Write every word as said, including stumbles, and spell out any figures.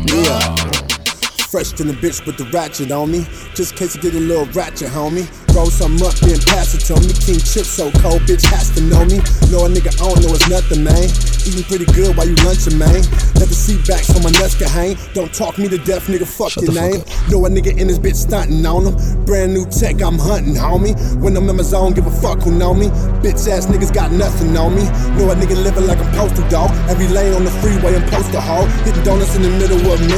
Yeah. Fresh to the bitch with the ratchet on me. Just in case I get a little ratchet, homie. Roll something up, then pass it to me. King Chip so cold, bitch has to know me. Know a nigga, I don't know it's nothing, man. Eating pretty good while you lunching, man. Let the seat back so my nuts can hang. Don't talk me to death, nigga, fuck Shut your name. Fuck know a nigga in this bitch stunting on him. Brand new tech, I'm hunting, homie. When I'm in my zone, give a fuck who know me. Bitch ass niggas got nothing on me. Know a nigga living like I'm postal dog. Every lane on the freeway, I'm postal hog. Hitting donuts in the middle of me.